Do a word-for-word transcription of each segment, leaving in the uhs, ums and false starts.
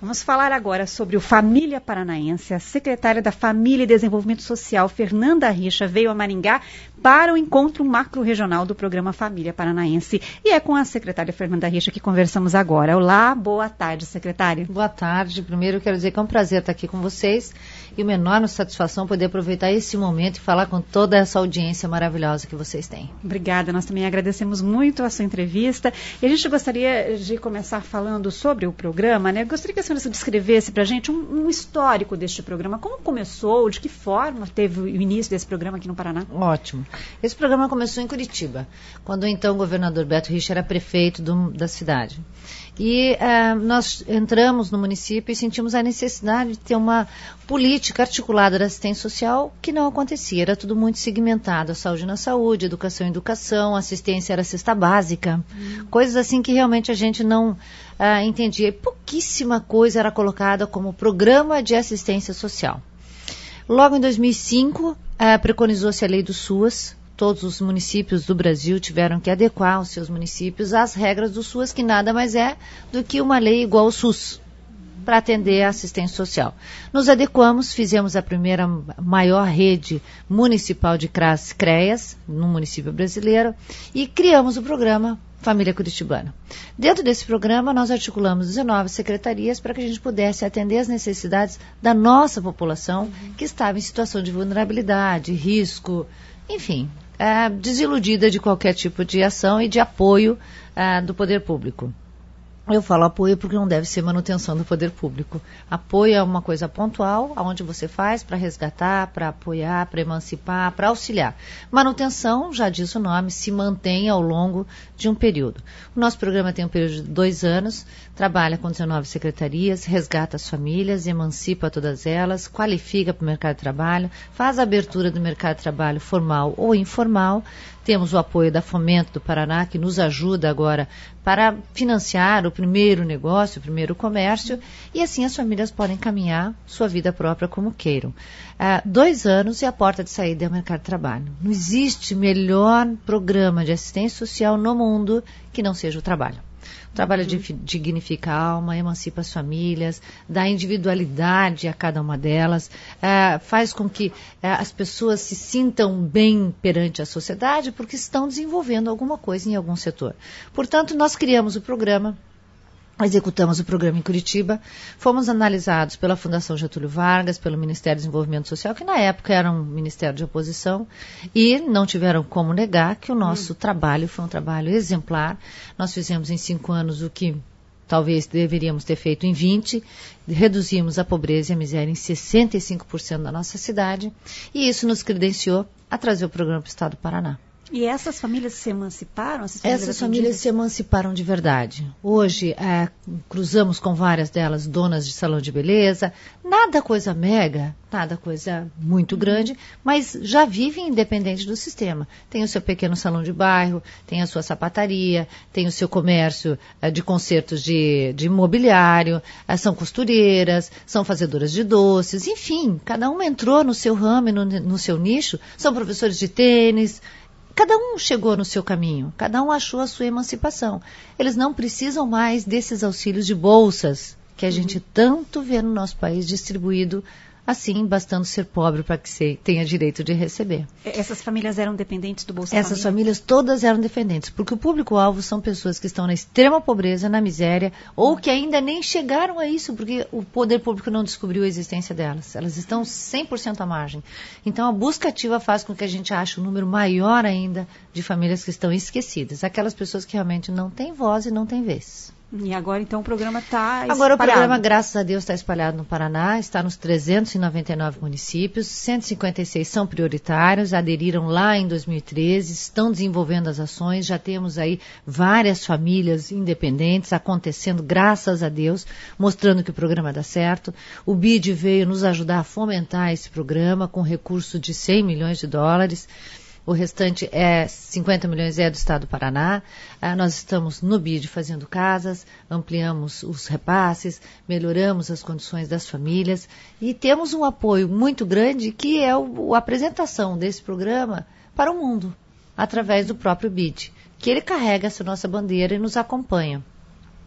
Vamos falar agora sobre o Família Paranaense. A secretária da Família e Desenvolvimento Social, Fernanda Richa, veio a Maringá para o encontro macro-regional do programa Família Paranaense. E é com a secretária Fernanda Richa que conversamos agora. Olá, boa tarde, secretária. Boa tarde. Primeiro, eu quero dizer que é um prazer estar aqui com vocês e uma enorme satisfação poder aproveitar esse momento e falar com toda essa audiência maravilhosa que vocês têm. Obrigada. Nós também agradecemos muito a sua entrevista. E a gente gostaria de começar falando sobre o programa, né? Eu gostaria que a senhora descrevesse para a gente um, um histórico deste programa. Como começou, de que forma teve o início desse programa aqui no Paraná? Ótimo. Esse programa começou em Curitiba, quando então o governador Beto Richa era prefeito do, da cidade. E uh, nós entramos no município e sentimos a necessidade de ter uma política articulada da assistência social que não acontecia. Era tudo muito segmentado, a saúde na saúde, educação em educação, assistência era cesta básica, hum. coisas assim que realmente a gente não uh, entendia. E pouquíssima coisa era colocada como programa de assistência social. Logo em dois mil e cinco, uh, preconizou-se a lei do SUAS. Todos os municípios do Brasil tiveram que adequar os seus municípios às regras do SUAS, que nada mais é do que uma lei igual ao SUS, para atender a assistência social. Nos adequamos, fizemos a primeira maior rede municipal de CREAS no município brasileiro e criamos o programa Família Curitibana. Dentro desse programa, nós articulamos dezenove secretarias para que a gente pudesse atender as necessidades da nossa população que estava em situação de vulnerabilidade, risco, enfim, é, desiludida de qualquer tipo de ação e de apoio é, do poder público. Eu falo apoio porque não deve ser manutenção do poder público. Apoio é uma coisa pontual, onde você faz para resgatar, para apoiar, para emancipar, para auxiliar. Manutenção, já diz o nome, se mantém ao longo de um período. O nosso programa tem um período de dois anos, trabalha com dezenove secretarias, resgata as famílias, emancipa todas elas, qualifica para o mercado de trabalho, faz a abertura do mercado de trabalho formal ou informal. Temos o apoio da Fomento do Paraná, que nos ajuda agora para financiar o primeiro negócio, o primeiro comércio, e assim as famílias podem caminhar sua vida própria como queiram. Ah, dois anos e a porta de saída é o mercado de trabalho. Não existe melhor programa de assistência social no mundo que não seja o trabalho. O trabalho uhum. dignifica a alma, emancipa as famílias, dá individualidade a cada uma delas, uh, faz com que uh, as pessoas se sintam bem perante a sociedade porque estão desenvolvendo alguma coisa em algum setor. Portanto, nós criamos o programa, executamos o programa em Curitiba, fomos analisados pela Fundação Getúlio Vargas, pelo Ministério do Desenvolvimento Social, que na época era um ministério de oposição, e não tiveram como negar que o nosso hum. trabalho foi um trabalho exemplar. Nós fizemos em cinco anos o que talvez deveríamos ter feito em vinte, reduzimos a pobreza e a miséria em sessenta e cinco por cento da nossa cidade, e isso nos credenciou a trazer o programa para o Estado do Paraná. E essas famílias se emanciparam? Essas famílias, essas famílias se emanciparam de verdade. Hoje, é, cruzamos com várias delas donas de salão de beleza. Nada coisa mega, nada coisa muito grande, mas já vivem independente do sistema. Tem o seu pequeno salão de bairro, tem a sua sapataria, tem o seu comércio é, de consertos de, de imobiliário, é, são costureiras, são fazedoras de doces, enfim, cada uma entrou no seu ramo, no, no seu nicho, são professores de tênis. Cada um chegou no seu caminho, cada um achou a sua emancipação. Eles não precisam mais desses auxílios de bolsas que a gente tanto vê no nosso país distribuído assim, bastando ser pobre para que se tenha direito de receber. Essas famílias eram dependentes do Bolsa Essas Família? famílias todas eram dependentes, porque o público-alvo são pessoas que estão na extrema pobreza, na miséria, ou que ainda nem chegaram a isso, porque o poder público não descobriu a existência delas. Elas estão cem por cento à margem. Então, a busca ativa faz com que a gente ache um número maior ainda de famílias que estão esquecidas. Aquelas pessoas que realmente não têm voz e não têm vez. E agora, então, o programa está espalhado? Agora, o programa, graças a Deus, está espalhado no Paraná, está nos trezentos e noventa e nove municípios, cento e cinquenta e seis são prioritários, aderiram lá em dois mil e treze, estão desenvolvendo as ações, já temos aí várias famílias independentes acontecendo, graças a Deus, mostrando que o programa dá certo. O B I D veio nos ajudar a fomentar esse programa com recurso de cem milhões de dólares. O restante é cinquenta milhões é do Estado do Paraná. Ah, nós estamos no B I D fazendo casas, ampliamos os repasses, melhoramos as condições das famílias e temos um apoio muito grande que é o, a apresentação desse programa para o mundo, através do próprio B I D, que ele carrega essa nossa bandeira e nos acompanha.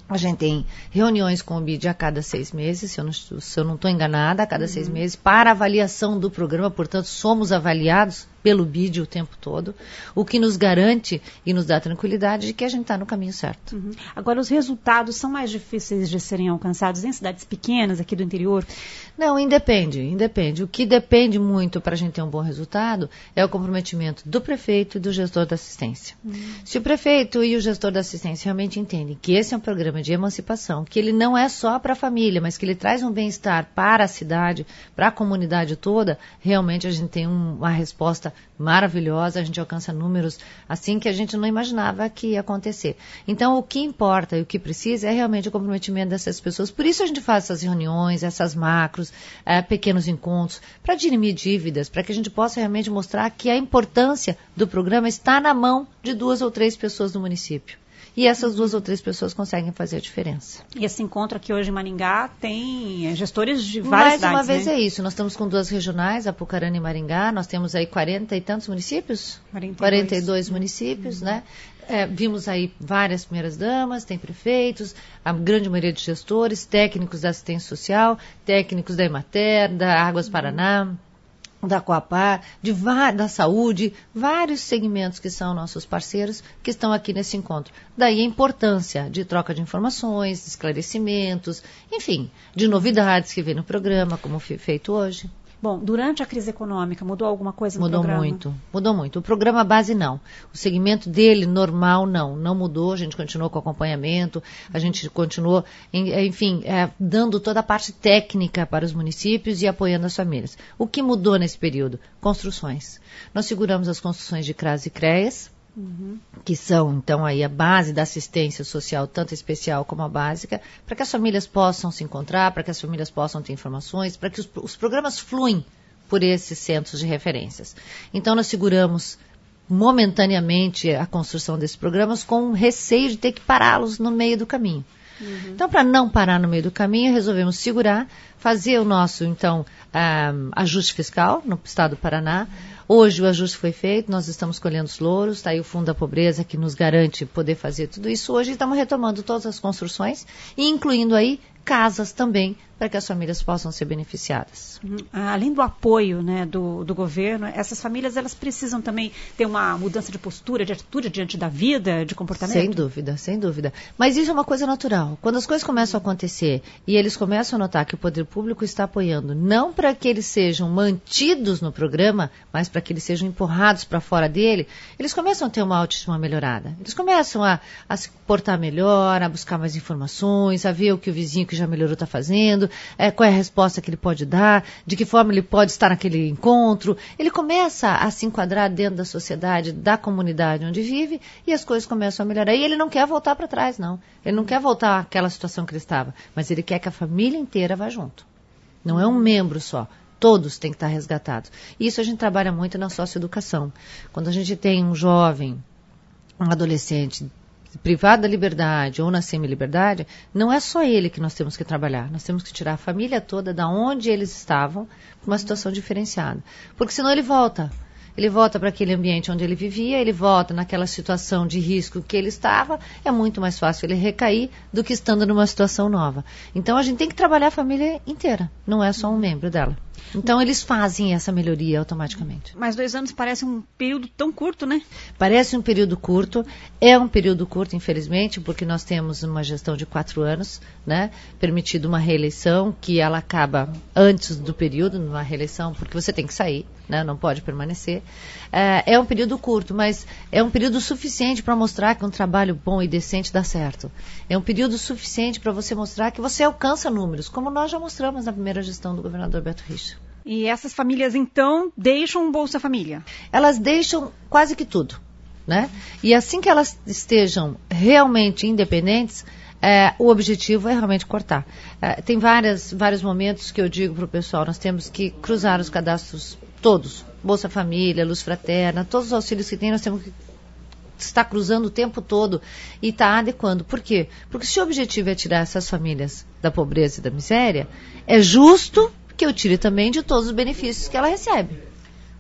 A gente tem reuniões com o B I D a cada seis meses, se eu não estou enganada, a cada uhum. seis meses, para avaliação do programa, portanto, somos avaliados pelo B I D o tempo todo, o que nos garante e nos dá tranquilidade de que a gente está no caminho certo. Uhum. Agora, os resultados são mais difíceis de serem alcançados em cidades pequenas, aqui do interior? Não, independe, independe. O que depende muito para a gente ter um bom resultado é o comprometimento do prefeito e do gestor da assistência. Uhum. Se o prefeito e o gestor da assistência realmente entendem que esse é um programa de emancipação, que ele não é só para a família, mas que ele traz um bem-estar para a cidade, para a comunidade toda, realmente a gente tem um, uma resposta maravilhosa, a gente alcança números assim que a gente não imaginava que ia acontecer. Então, o que importa e o que precisa é realmente o comprometimento dessas pessoas. Por isso a gente faz essas reuniões, essas macros, é, pequenos encontros, para dirimir dívidas, para que a gente possa realmente mostrar que a importância do programa está na mão de duas ou três pessoas do município. E essas duas ou três pessoas conseguem fazer a diferença. E esse encontro aqui hoje em Maringá tem gestores de várias cidades, Mais uma vez né? é isso. Nós estamos com duas regionais, Apucarana e Maringá. Nós temos aí quarenta e tantos municípios? quarenta e dois. quarenta e dois municípios, uhum. né? É, vimos aí várias primeiras damas, tem prefeitos, a grande maioria de gestores, técnicos da assistência social, técnicos da Emater, da Águas Paraná, da Coapar, de, da saúde, vários segmentos que são nossos parceiros que estão aqui nesse encontro. Daí a importância de troca de informações, de esclarecimentos, enfim, de novidades que vem no programa, como foi feito hoje. Bom, durante a crise econômica, mudou alguma coisa no mudou programa? Mudou muito, mudou muito. O programa base não. O segmento dele, normal, não. Não mudou, a gente continuou com o acompanhamento, a gente continuou, enfim, é, dando toda a parte técnica para os municípios e apoiando as famílias. O que mudou nesse período? Construções. Nós seguramos as construções de CRAS e CREAS, Uhum. que são, então, aí a base da assistência social, tanto especial como a básica, para que as famílias possam se encontrar, para que as famílias possam ter informações, para que os, os programas fluem por esses centros de referências. Então, nós seguramos momentaneamente a construção desses programas com receio de ter que pará-los no meio do caminho. Uhum. Então, para não parar no meio do caminho, resolvemos segurar, fazer o nosso, então, um, ajuste fiscal no estado do Paraná. Hoje o ajuste foi feito, nós estamos colhendo os louros, está aí o Fundo da Pobreza que nos garante poder fazer tudo isso. Hoje estamos retomando todas as construções e incluindo aí casas também para que as famílias possam ser beneficiadas. Uhum. Além do apoio, né, do, do governo, essas famílias elas precisam também ter uma mudança de postura, de atitude diante da vida, de comportamento? Sem dúvida, sem dúvida. Mas isso é uma coisa natural. Quando as coisas começam a acontecer e eles começam a notar que o poder público está apoiando, não para que eles sejam mantidos no programa, mas para que eles sejam empurrados para fora dele, eles começam a ter uma autoestima melhorada. Eles começam a, a se portar melhor, a buscar mais informações, a ver o que o vizinho que já melhorou está fazendo, é, qual é a resposta que ele pode dar, de que forma ele pode estar naquele encontro. Ele começa a se enquadrar dentro da sociedade, da comunidade onde vive, e as coisas começam a melhorar. E ele não quer voltar para trás, não. Ele não quer voltar àquela situação que ele estava, mas ele quer que a família inteira vá junto. Não é um membro só. Todos têm que estar resgatados. E isso a gente trabalha muito na socioeducação. Quando a gente tem um jovem, um adolescente privado da liberdade ou na semi-liberdade, não é só ele que nós temos que trabalhar. Nós temos que tirar a família toda da onde eles estavam para uma situação diferenciada. Porque senão ele volta. Ele volta para aquele ambiente onde ele vivia, ele volta naquela situação de risco que ele estava, é muito mais fácil ele recair do que estando numa situação nova. Então a gente tem que trabalhar a família inteira, não é só um membro dela. Então eles fazem essa melhoria automaticamente. Mas dois anos parece um período tão curto, né? Parece um período curto, é um período curto, infelizmente, porque nós temos uma gestão de quatro anos, né? Permitido uma reeleição, que ela acaba antes do período, numa reeleição, porque você tem que sair, né? Não pode permanecer. É, é um período curto, mas é um período suficiente para mostrar que um trabalho bom e decente dá certo. É um período suficiente para você mostrar que você alcança números, como nós já mostramos na primeira gestão do governador Beto Richa. E essas famílias, então, deixam o Bolsa Família? Elas deixam quase que tudo, né? E assim que elas estejam realmente independentes, é, o objetivo é realmente cortar. É, tem várias, vários momentos que eu digo para o pessoal, nós temos que cruzar os cadastros todos, Bolsa Família, Luz Fraterna, todos os auxílios que tem, nós temos que estar cruzando o tempo todo e estar adequando. Por quê? Porque se o objetivo é tirar essas famílias da pobreza e da miséria, é justo que eu tire também de todos os benefícios que ela recebe.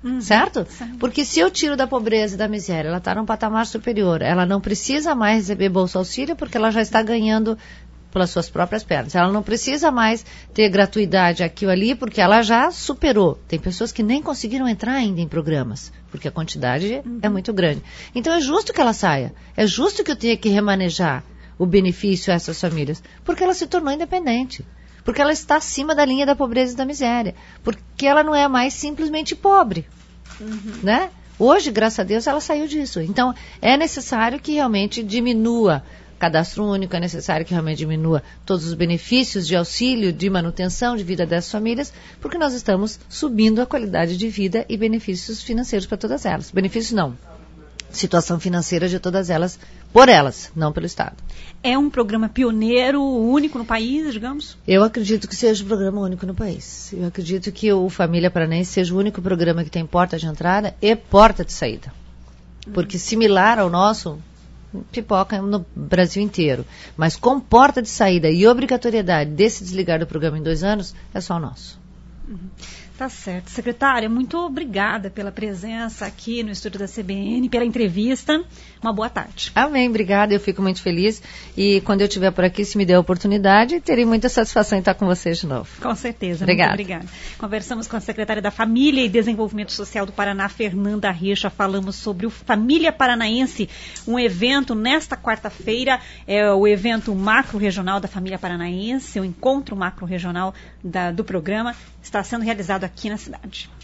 Uhum, certo? certo? Porque se eu tiro da pobreza e da miséria, ela está num patamar superior, ela não precisa mais receber Bolsa Auxílio porque ela já está ganhando pelas suas próprias pernas. Ela não precisa mais ter gratuidade aqui ou ali porque ela já superou. Tem pessoas que nem conseguiram entrar ainda em programas, porque a quantidade uhum. é muito grande. Então é justo que ela saia. É justo que eu tenha que remanejar o benefício a essas famílias, porque ela se tornou independente. Porque ela está acima da linha da pobreza e da miséria. Porque ela não é mais simplesmente pobre. Uhum. Né? Hoje, graças a Deus, ela saiu disso. Então, é necessário que realmente diminua o cadastro único, é necessário que realmente diminua todos os benefícios de auxílio, de manutenção de vida dessas famílias, porque nós estamos subindo a qualidade de vida e benefícios financeiros para todas elas. Benefícios não. Situação financeira de todas elas, por elas, não pelo Estado. É um programa pioneiro, único no país, digamos? Eu acredito que seja um programa único no país. Eu acredito que o Família Paranaense seja o único programa que tem porta de entrada e porta de saída. Porque similar ao nosso, pipoca no Brasil inteiro. Mas com porta de saída e obrigatoriedade desse desligar do programa em dois anos, é só o nosso. Uhum. Tá certo. Secretária, muito obrigada pela presença aqui no estúdio da C B N, pela entrevista. Uma boa tarde. Amém, obrigada. Eu fico muito feliz. E quando eu estiver por aqui, se me der a oportunidade, terei muita satisfação em estar com vocês de novo. Com certeza. Obrigada. Muito obrigada. Conversamos com a secretária da Família e Desenvolvimento Social do Paraná, Fernanda Richa. Falamos sobre o Família Paranaense, um evento nesta quarta-feira. É o evento macro-regional da Família Paranaense, o encontro macro-regional da, do programa, está sendo realizado aqui na cidade.